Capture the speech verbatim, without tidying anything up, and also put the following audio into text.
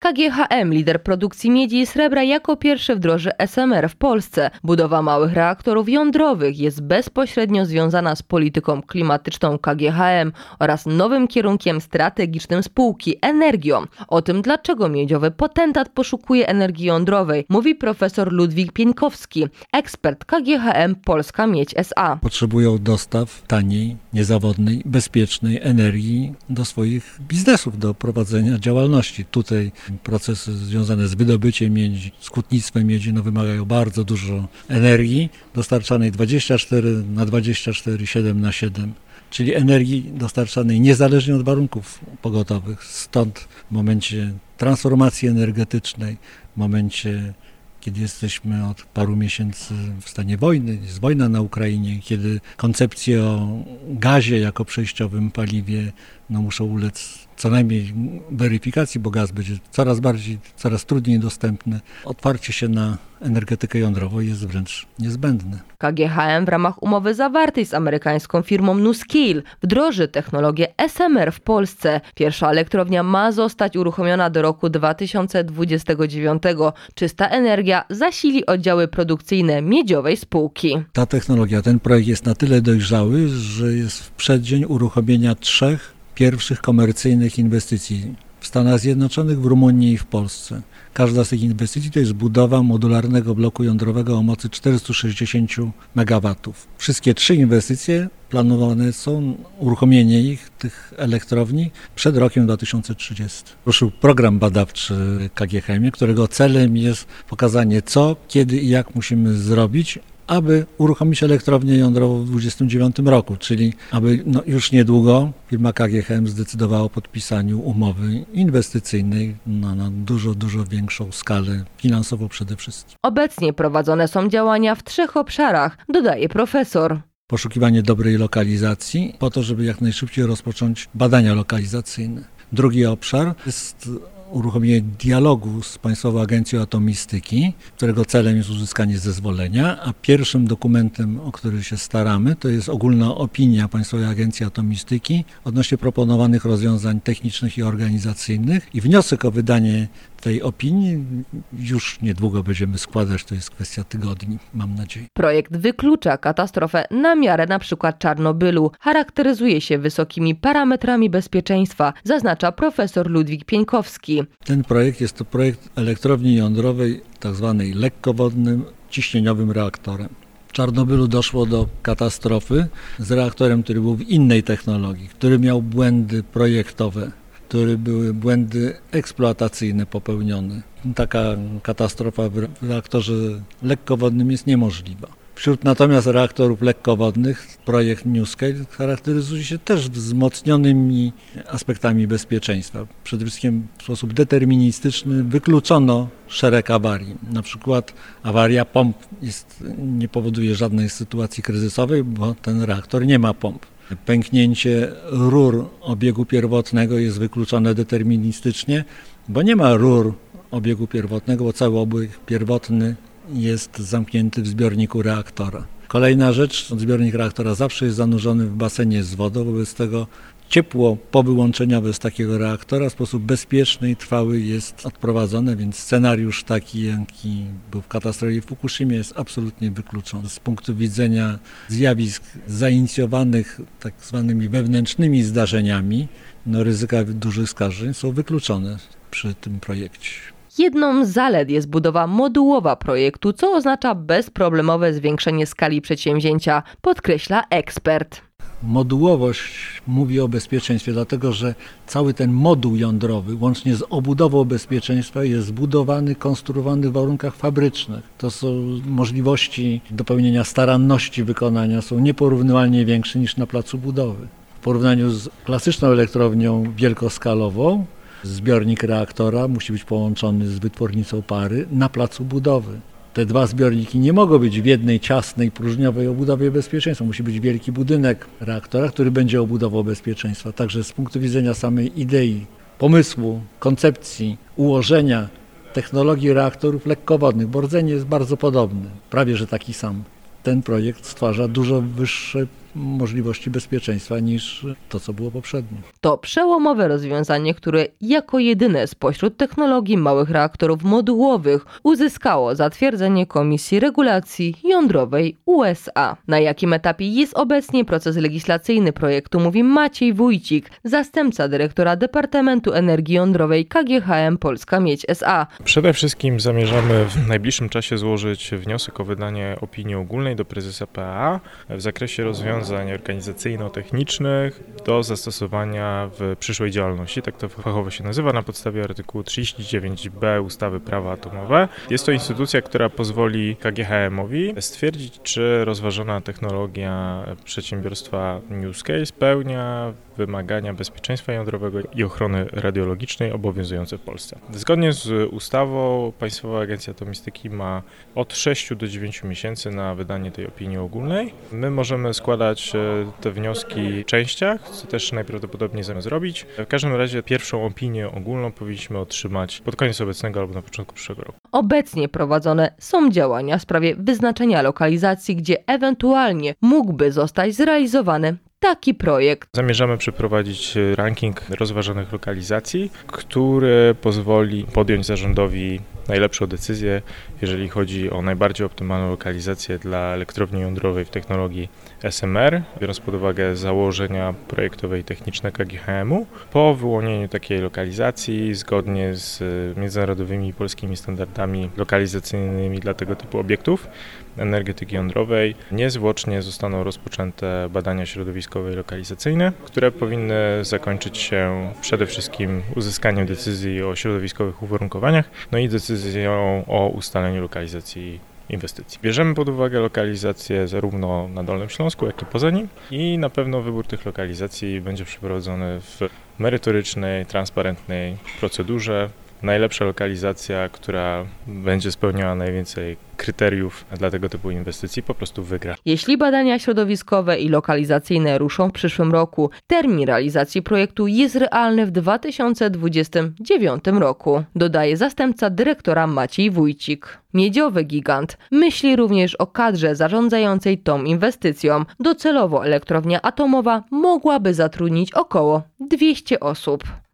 K G H M, lider produkcji miedzi i srebra, jako pierwszy wdroży S M R w Polsce. Budowa małych reaktorów jądrowych jest bezpośrednio związana z polityką klimatyczną K G H M oraz nowym kierunkiem strategicznym spółki – energią. O tym, dlaczego miedziowy potentat poszukuje energii jądrowej, mówi profesor Ludwik Pieńkowski, ekspert K G H M Polska Miedź S A. Potrzebują dostaw taniej, niezawodnej, bezpiecznej energii do swoich biznesów, do prowadzenia działalności. Tutaj procesy związane z wydobyciem miedzi, z hutnictwem miedzi no, wymagają bardzo dużo energii, dostarczanej dwadzieścia cztery na dwadzieścia cztery, siedem na siedem. Czyli energii dostarczanej niezależnie od warunków pogodowych. Stąd w momencie transformacji energetycznej, w momencie, kiedy jesteśmy od paru miesięcy w stanie wojny, jest wojna na Ukrainie, kiedy koncepcje o gazie jako przejściowym paliwie no, muszą ulec co najmniej weryfikacji, bo gaz będzie coraz bardziej, coraz trudniej dostępny. Otwarcie się na energetykę jądrową jest wręcz niezbędne. K G H M w ramach umowy zawartej z amerykańską firmą NuScale wdroży technologię S M R w Polsce. Pierwsza elektrownia ma zostać uruchomiona do roku dwa tysiące dwudziestego dziewiątego. Czysta energia zasili oddziały produkcyjne miedziowej spółki. Ta technologia, ten projekt jest na tyle dojrzały, że jest w przeddzień uruchomienia trzech pierwszych komercyjnych inwestycji w Stanach Zjednoczonych, w Rumunii i w Polsce. Każda z tych inwestycji to jest budowa modularnego bloku jądrowego o mocy czterysta sześćdziesiąt megawatów. Wszystkie trzy inwestycje planowane są, uruchomienie ich, tych elektrowni, przed rokiem dwa tysiące trzydziestym. Ruszył program badawczy K G H M, którego celem jest pokazanie co, kiedy i jak musimy zrobić, aby uruchomić elektrownię jądrową w dwudziestym dziewiątym roku, czyli aby no, już niedługo firma K G H M zdecydowała o podpisaniu umowy inwestycyjnej na, na dużo, dużo większą skalę, finansowo przede wszystkim. Obecnie prowadzone są działania w trzech obszarach, dodaje profesor. Poszukiwanie dobrej lokalizacji po to, żeby jak najszybciej rozpocząć badania lokalizacyjne. Drugi obszar jest uruchomienie dialogu z Państwową Agencją Atomistyki, którego celem jest uzyskanie zezwolenia, a pierwszym dokumentem, o który się staramy, to jest ogólna opinia Państwowej Agencji Atomistyki odnośnie proponowanych rozwiązań technicznych i organizacyjnych i wniosek o wydanie tej opinii już niedługo będziemy składać, to jest kwestia tygodni, mam nadzieję. Projekt wyklucza katastrofę na miarę np. Czarnobylu. Charakteryzuje się wysokimi parametrami bezpieczeństwa, zaznacza profesor Ludwik Pieńkowski. Ten projekt jest to projekt elektrowni jądrowej, tak zwanej lekkowodnym, ciśnieniowym reaktorem. W Czarnobylu doszło do katastrofy z reaktorem, który był w innej technologii, który miał błędy projektowe, które były błędy eksploatacyjne popełnione. Taka katastrofa w reaktorze lekkowodnym jest niemożliwa. Wśród natomiast reaktorów lekkowodnych projekt NuScale charakteryzuje się też wzmocnionymi aspektami bezpieczeństwa. Przede wszystkim w sposób deterministyczny wykluczono szereg awarii. Na przykład awaria pomp jest, nie powoduje żadnej sytuacji kryzysowej, bo ten reaktor nie ma pomp. Pęknięcie rur obiegu pierwotnego jest wykluczone deterministycznie, bo nie ma rur obiegu pierwotnego, bo cały obieg pierwotny jest zamknięty w zbiorniku reaktora. Kolejna rzecz, zbiornik reaktora zawsze jest zanurzony w basenie z wodą, wobec tego ciepło powyłączeniowe z takiego reaktora w sposób bezpieczny i trwały jest odprowadzone, więc scenariusz taki, jaki był w katastrofie w Fukushimie, jest absolutnie wykluczony. Z punktu widzenia zjawisk zainicjowanych tak zwanymi wewnętrznymi zdarzeniami, no ryzyka dużych skażeń są wykluczone przy tym projekcie. Jedną z zalet jest budowa modułowa projektu, co oznacza bezproblemowe zwiększenie skali przedsięwzięcia, podkreśla ekspert. Modułowość mówi o bezpieczeństwie, dlatego że cały ten moduł jądrowy, łącznie z obudową bezpieczeństwa, jest zbudowany, konstruowany w warunkach fabrycznych. To są możliwości do pełnienia staranności wykonania, są nieporównywalnie większe niż na placu budowy. W porównaniu z klasyczną elektrownią wielkoskalową, zbiornik reaktora musi być połączony z wytwornicą pary na placu budowy. Te dwa zbiorniki nie mogą być w jednej ciasnej, próżniowej obudowie bezpieczeństwa. Musi być wielki budynek reaktora, który będzie obudową bezpieczeństwa. Także z punktu widzenia samej idei, pomysłu, koncepcji, ułożenia technologii reaktorów lekkowodnych, bo rdzeń jest bardzo podobny, prawie że taki sam. Ten projekt stwarza dużo wyższe możliwości bezpieczeństwa niż to, co było poprzednio. To przełomowe rozwiązanie, które jako jedyne spośród technologii małych reaktorów modułowych uzyskało zatwierdzenie Komisji Regulacji Jądrowej U S A. Na jakim etapie jest obecnie proces legislacyjny projektu, mówi Maciej Wójcik, zastępca dyrektora Departamentu Energii Jądrowej K G H M Polska Miedź S A. Przede wszystkim zamierzamy w najbliższym czasie złożyć wniosek o wydanie opinii ogólnej do prezesa P A w zakresie rozwiązań organizacyjno-technicznych do zastosowania w przyszłej działalności, tak to fachowo się nazywa, na podstawie artykułu trzydzieści dziewięć b ustawy Prawa atomowe. Jest to instytucja, która pozwoli K G H M-owi stwierdzić, czy rozważona technologia przedsiębiorstwa NuScale spełnia wymagania bezpieczeństwa jądrowego i ochrony radiologicznej obowiązujące w Polsce. Zgodnie z ustawą Państwowa Agencja Atomistyki ma od sześciu do dziewięciu miesięcy na wydanie tej opinii ogólnej. My możemy składać te wnioski w częściach, co też najprawdopodobniej zamiast zrobić. W każdym razie pierwszą opinię ogólną powinniśmy otrzymać pod koniec obecnego albo na początku przyszłego roku. Obecnie prowadzone są działania w sprawie wyznaczenia lokalizacji, gdzie ewentualnie mógłby zostać zrealizowany taki projekt. Zamierzamy przeprowadzić ranking rozważanych lokalizacji, który pozwoli podjąć zarządowi najlepszą decyzję, jeżeli chodzi o najbardziej optymalną lokalizację dla elektrowni jądrowej w technologii S M R, biorąc pod uwagę założenia projektowe i techniczne K G H M-u. Po wyłonieniu takiej lokalizacji, zgodnie z międzynarodowymi i polskimi standardami lokalizacyjnymi dla tego typu obiektów energetyki jądrowej, niezwłocznie zostaną rozpoczęte badania środowiskowe i lokalizacyjne, które powinny zakończyć się przede wszystkim uzyskaniem decyzji o środowiskowych uwarunkowaniach, no i decyzją o ustaleniu lokalizacji inwestycji. Bierzemy pod uwagę lokalizację zarówno na Dolnym Śląsku, jak i poza nim i na pewno wybór tych lokalizacji będzie przeprowadzony w merytorycznej, transparentnej procedurze. Najlepsza lokalizacja, która będzie spełniała najwięcej kryteriów dla tego typu inwestycji, po prostu wygra. Jeśli badania środowiskowe i lokalizacyjne ruszą w przyszłym roku, termin realizacji projektu jest realny w dwa tysiące dwudziestym dziewiątym roku, dodaje zastępca dyrektora Maciej Wójcik. Miedziowy gigant myśli również o kadrze zarządzającej tą inwestycją. Docelowo elektrownia atomowa mogłaby zatrudnić około dwieście osób.